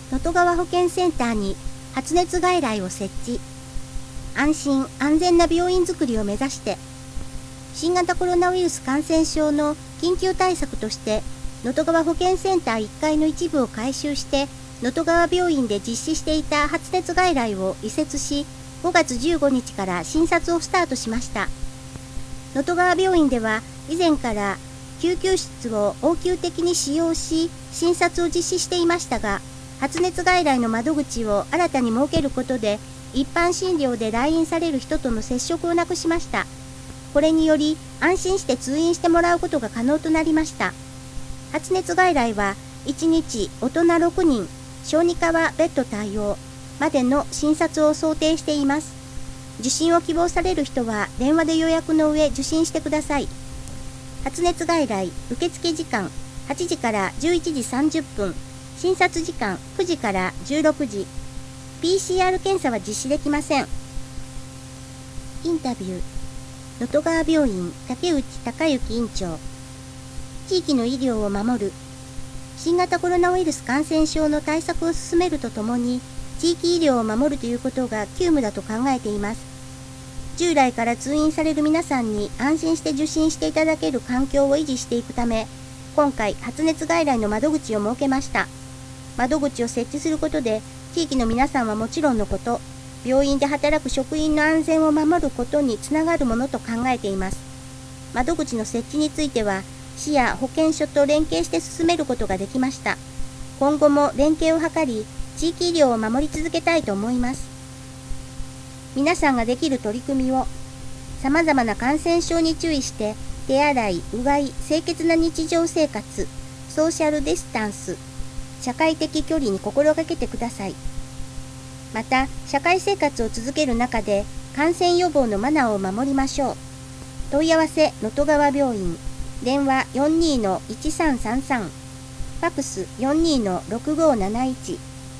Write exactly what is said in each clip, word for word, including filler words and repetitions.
能登川保健センターに発熱外来を設置。安心安全な病院づくりを目指して、新型コロナウイルス感染症の緊急対策として能登川保健センターいっかいの一部を改修して能登川病院で実施していた発熱外来を移設し、ごがつじゅうごにちから診察をスタートしました。能登川病院では以前から救急室を応急的に使用し診察を実施していましたが、発熱外来の窓口を新たに設けることで一般診療で来院される人との接触をなくしました。これにより安心して通院してもらうことが可能となりました。発熱外来はいちにち大人ろくにん、小児科は別途対応までの診察を想定しています。受診を希望される人は電話で予約の上受診してください。発熱外来受付時間はちじからじゅういちじさんじゅっぷん、診察時間くじからじゅうろくじ、ピーシーアール 検査は実施できません。インタビュー、能登川病院竹内隆之院長。地域の医療を守る。新型コロナウイルス感染症の対策を進めるとともに、地域医療を守るということが急務だと考えています。従来から通院される皆さんに安心して受診していただける環境を維持していくため、今回発熱外来の窓口を設けました。窓口を設置することで、地域の皆さんはもちろんのこと、病院で働く職員の安全を守ることにつながるものと考えています。窓口の設置については、市や保健所と連携して進めることができました。今後も連携を図り、地域医療を守り続けたいと思います。皆さんができる取り組みを、さまざまな感染症に注意して、手洗い、うがい、清潔な日常生活、ソーシャルディスタンス、社会的距離に心がけてください。また、社会生活を続ける中で、感染予防のマナーを守りましょう。問い合わせ、能登川病院。電話 よんにーのいちさんさんさん、ファクス よんにーのろくごーなないち。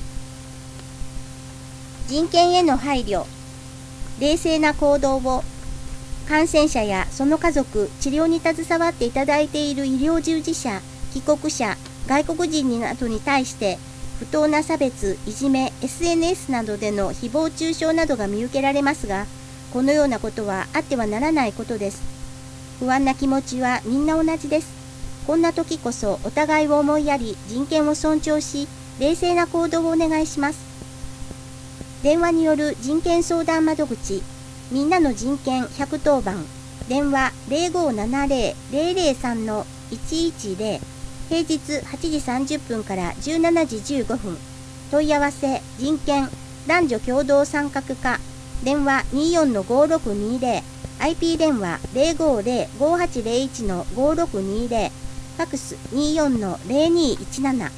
人権への配慮、冷静な行動を。感染者やその家族、治療に携わっていただいている医療従事者、帰国者、外国人などに対して不当な差別、いじめ、エスエヌエス などでの誹謗中傷などが見受けられますが、このようなことはあってはならないことです。不安な気持ちはみんな同じです。こんな時こそお互いを思いやり、人権を尊重し、冷静な行動をお願いします。電話による人権相談窓口、みんなの人権ひゃくとおばん、電話 ゼロごーななゼロ ゼロゼロさんのいちいちゼロ、平日はちじさんじゅっぷんからじゅうしちじじゅうごふん、問い合わせ、人権、男女共同参画課、電話 にーよんのごーろくにーゼロ、アイピー 電話 ゼロごーゼロ ごーはちゼロいちのごーろくにーゼロ、ファクス にーよんのゼロにーいちなな。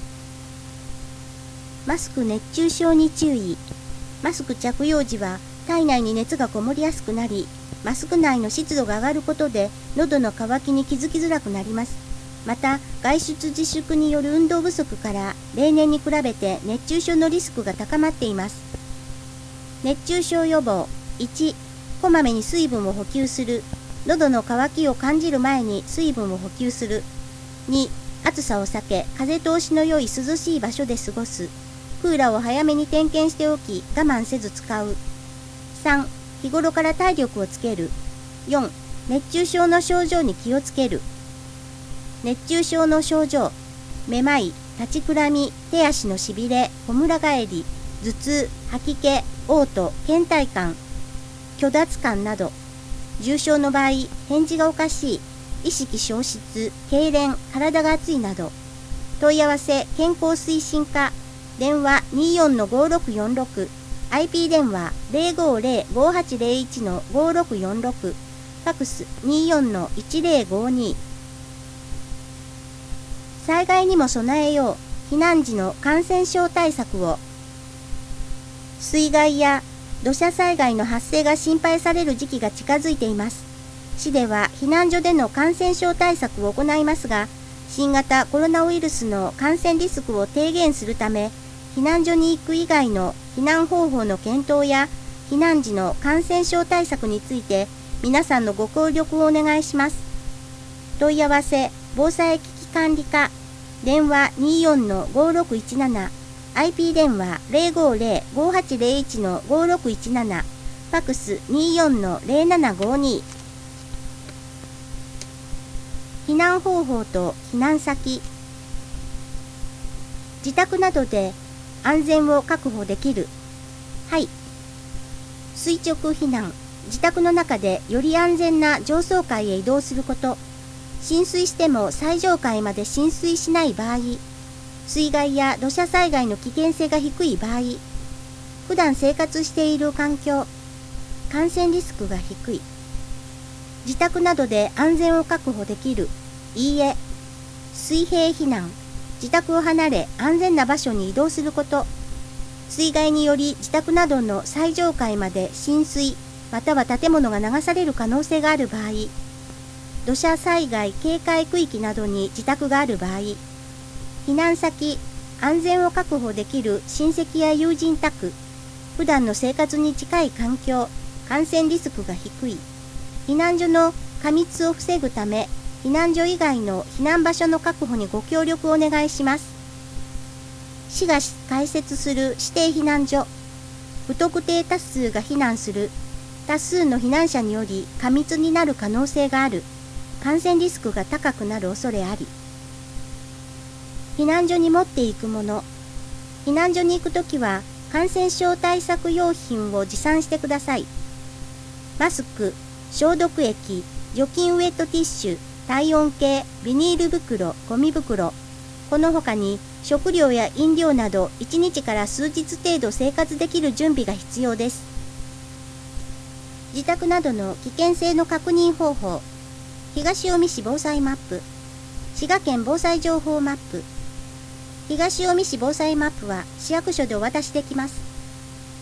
マスク熱中症に注意。マスク着用時は体内に熱がこもりやすくなり、マスク内の湿度が上がることで喉の渇きに気づきづらくなります。また、外出自粛による運動不足から例年に比べて熱中症のリスクが高まっています。熱中症予防。いち、こまめに水分を補給する。喉の渇きを感じる前に水分を補給する。に、暑さを避け、風通しの良い涼しい場所で過ごす。クーラーを早めに点検しておき、我慢せず使う。さん、日頃から体力をつける。よん、熱中症の症状に気をつける。熱中症の症状、めまい、立ちくらみ、手足のしびれ、こむら返り、頭痛、吐き気、嘔吐、倦怠感、虚脱感など。重症の場合、返事がおかしい、意識消失、痙攣、体が熱いなど。問い合わせ、健康推進課、電話 にーよんのごーろくよんろく、アイピー 電話 ゼロごーゼロ ごーはちゼロいちのごーろくよんろく、ファクス にーよんのいちゼロごーに。災害にも備えよう。避難時の感染症対策を。水害や土砂災害の発生が心配される時期が近づいています。市では避難所での感染症対策を行いますが、新型コロナウイルスの感染リスクを低減するため、避難所に行く以外の避難方法の検討や避難時の感染症対策について皆さんのご協力をお願いします。問い合わせ、防災危機管理課、電話 にーよんのごーろくいちなな、 アイピー 電話 ゼロごゼロ ごはちゼロいち ごろくいちなな、ファックス にじゅうよん ゼロななごに。避難方法と避難先。自宅などで安全を確保できる。はい。垂直避難。自宅の中でより安全な上層階へ移動すること。浸水しても最上階まで浸水しない場合。水害や土砂災害の危険性が低い場合。普段生活している環境。感染リスクが低い。自宅などで安全を確保できる。いいえ。水平避難。自宅を離れ安全な場所に移動すること。水害により自宅などの最上階まで浸水または建物が流される可能性がある場合、土砂災害警戒区域などに自宅がある場合、避難先、安全を確保できる親戚や友人宅、普段の生活に近い環境、感染リスクが低い、避難所の過密を防ぐため、避難所以外の避難場所の確保にご協力をお願いします。市が開設する指定避難所、不特定多数が避難する、多数の避難者により過密になる可能性がある、感染リスクが高くなる恐れあり。避難所に持っていくもの。避難所に行くときは感染症対策用品を持参してください。マスク、消毒液、除菌ウェットティッシュ、体温計、ビニール袋、ゴミ袋、この他に食料や飲料などいちにちから数日程度生活できる準備が必要です。自宅などの危険性の確認方法。東近江市防災マップ。滋賀県防災情報マップ。東近江市防災マップは市役所でお渡しできます。